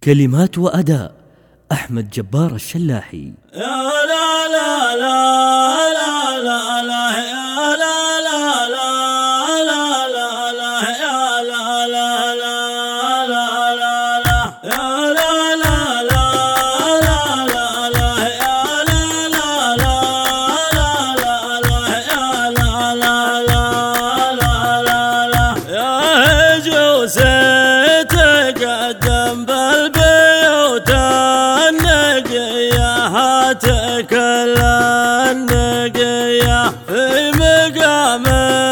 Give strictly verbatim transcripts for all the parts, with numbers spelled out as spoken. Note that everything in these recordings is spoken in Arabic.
كلمات وأداء أحمد جبار الشلاحي. يا لا لا لا لا لا لا يا لا لا لا لا لا لا يا لا لا لا لا لا لا يا لا لا لا لا لا لا يا لا لا لا لا لا يا لا لا لا لا لا يا هجوس تقدم بالبيوت النقية هاتك النقية في مقام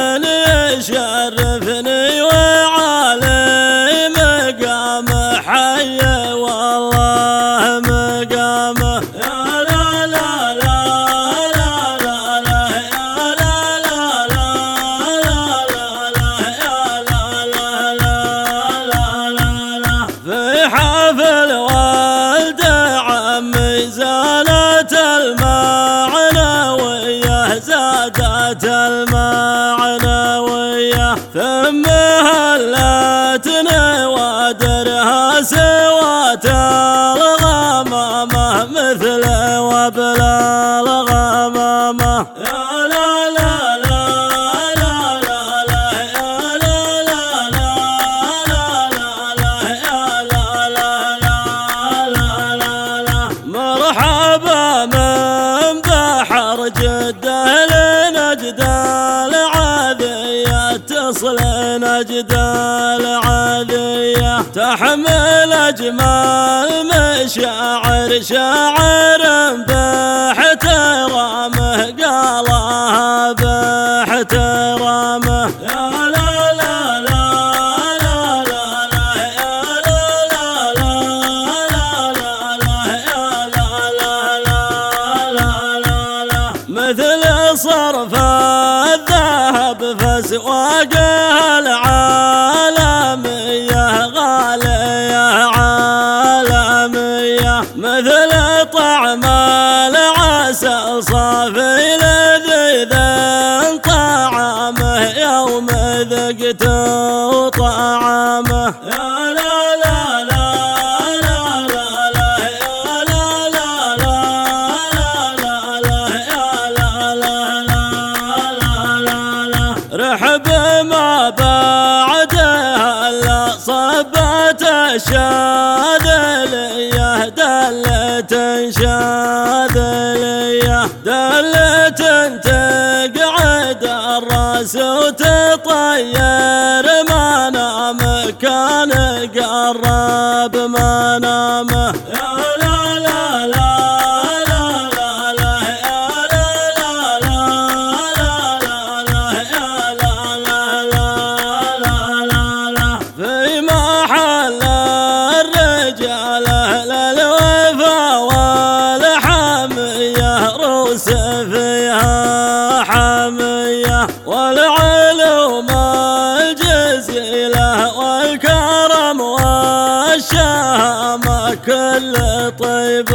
يشرفني وعلي مقام حي والله مقامه يا لا لا لا لا لا لا يا لا لا لا لا لا يا لا لا لا لا لا في حفل والد عمي زالت المعنوية زادت المعنوية ثم هلتني ودرها سوات الغمامة مثل وبلا الغمامة يا لا لا لا لا لا لا يا لا لا لا لا لا يا لا لا لا لا لا مرحبا من بحر جدة لنجد العذية تصل نجد العذية تحمل أجمل مشاعر شاعر باحترامه قالها باحترامه يا لا لا لا لا لا لا يا لا لا لا لا لا يا لا لا لا لا لا مثل صرف الذهب فاسواقه العالمية غالية عالمية مثل طعم العسل صافي لذيذ طعامه يوم ذقت طعامه يا لا لا لا لا لا لا يا لا لا لا لا لا يا لا لا لا لا لا رحب ما بعدها الا صبت الشاذلية دلة شاذلية دلة تقعد الراس وتطير ما نام كان قرب ما نامه يا لا لا لا لا لا لا يا لا لا لا لا لا يا لا لا لا لا لا في محل الرجال أهل الوفا والحمية روس فيها حمية والعلوم الجزيلة والكرم والشهامة كل طيب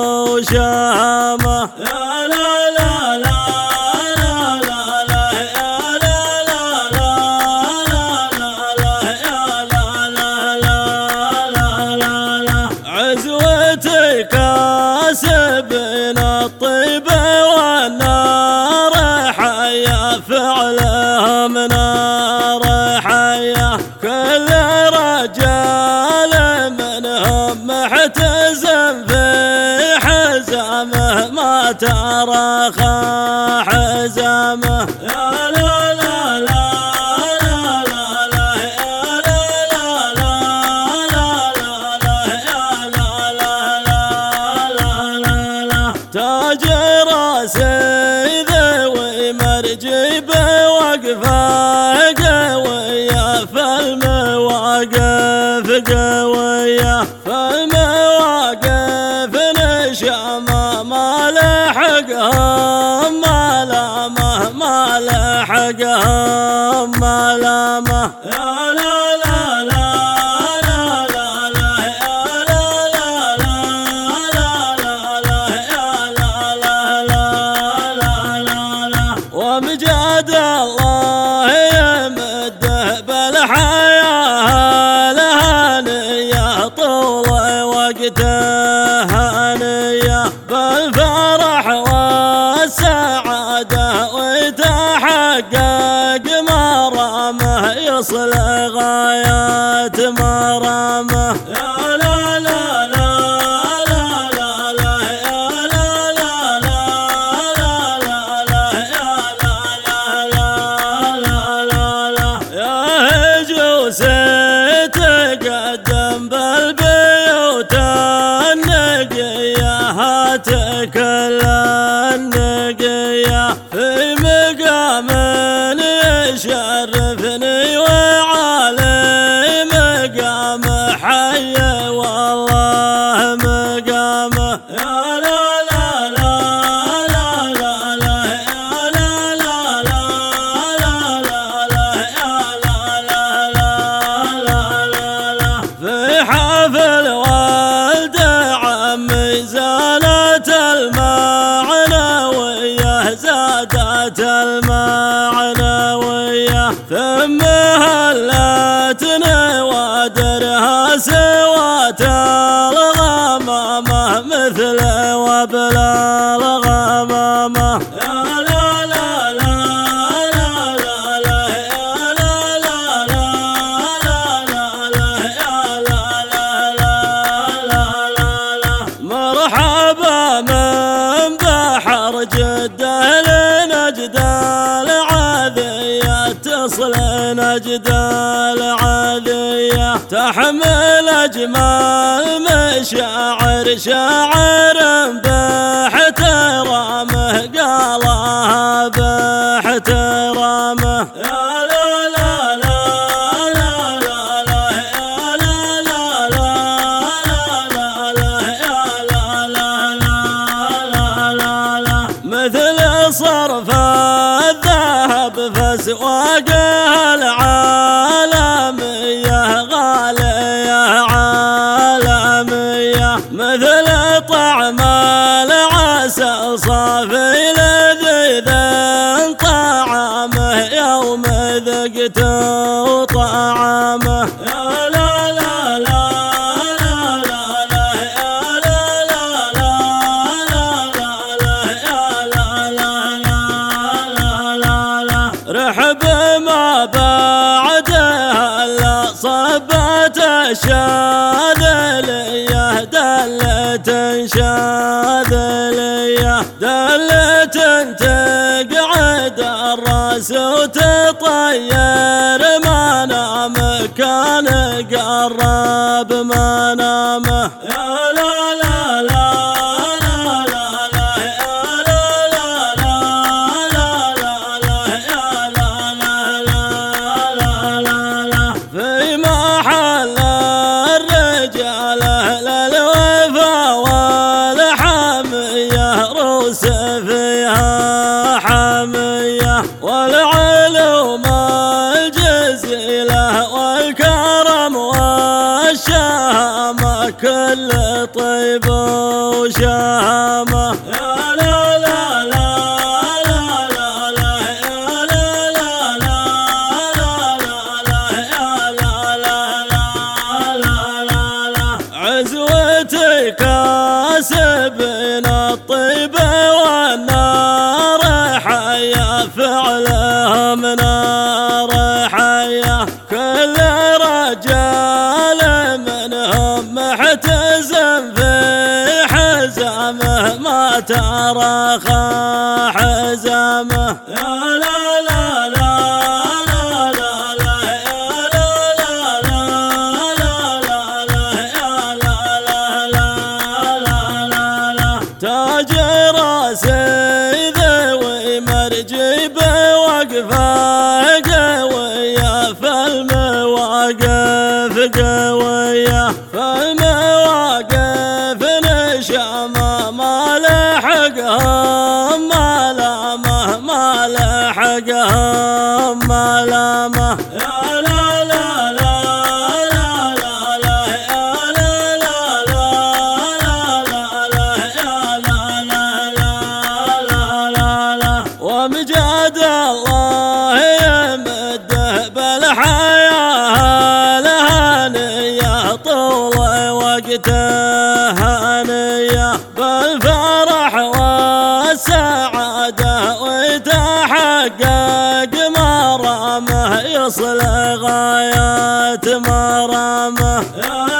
وشهامة يا لا لا لا لا لا لا يا لا لا لا لا لا يا لا لا لا لا لا عزوتي كاسبين الطيب والنار حيا فعلهم نار حيا كل رجال منهم محتزم في حزامه ما ترخى حزامه يا لا لا لا لا لا لا يا لا لا لا لا لا يا لا لا لا لا لا تاج راسي ذوي مرجيب وقفه قوية فالمواقف قوية فالمواقف نشامة ما لحقهم ملامة ما لحقهم ملامة يا لا لا لا لا لا لا يا لا لا لا لا لا يا لا لا لا لا لا ومجاد الله يمده بالحياة الهانية طول وقته هنية بالفرح والسعادة ويتحقق مرامه يصل غايات مرامه. يا لا لا لا لا لا لا يا لا لا لا لا لا لا يا لا لا لا لا لا يا هجوس تقدم بالبيوت النقية هاتك النقية في مقام يشرفني وعلي مقام حي والله مقامه. يا لا لا لا لا لا لا يا لا لا لا لا لا لا يا لا لا لا لا لا في حفل والد عمي زالت المعنوية زادت المعنوية ثم هلت نوادرها سوات الغمامة مثل وبلا الغمامة. يا لا لا لا لا لا لا يا لا لا لا لا لا لا يا لا لا لا لا لا مرحبا من بحر جدة لنجد العذية تصل نجد العذية تحمل أجمل مشاعر شاعر باحترامه قالها باحترامه. يا لا لا لا لا لا لا يا لا لا لا لا لا يا لا لا لا لا لا مثل صرف الذهب فاسواقها العالمية غالية عالمية مثل طعم العسل صافي لذيذ طعامه يوم ذقت طعامه. يا لا لا لا لا لا لا يا لا لا لا لا لا يا لا لا لا لا رحب ما بعدها لا صبت الشاذلية دلة شاذلية دلة تقعد الراس وتطير منام كان قرب منامه. يا لا لا لا لا لا لا يا لا لا لا لا لا لا يا لا لا لا لا لا لا في محل الرجال للوفا والحمية روس فيها حمية والعلوم الجزيلة والكرم والشهامة كل طيب وشهامة. يا لا لا لا لا لا لا يا لا لا لا لا لا يا لا لا لا لا لا عزوتي كاسبين الطيب والنار حيا فعلهم نار حيا كل رجال منهم محتزم في حزامه ما ترخى حزامه. يا لا لا لا لا لا لا يا لا لا لا لا لا يا لا لا لا لا لا تاج راسي ذوي مرجيب وقفه قوية فالمواقف قوية فالمواقف نشامة ما لحقهم ملامة ما لحقهم ملامة. يا لا لا لا لا لا لا يا لا لا لا لا لا لا يا لا لا لا لا لا لا ومجاد الله يمده بالحياة الهنية طول وقت وقته هانية بالفرح والسعادة، ويتحقق مرامه يصل غايات مرامه.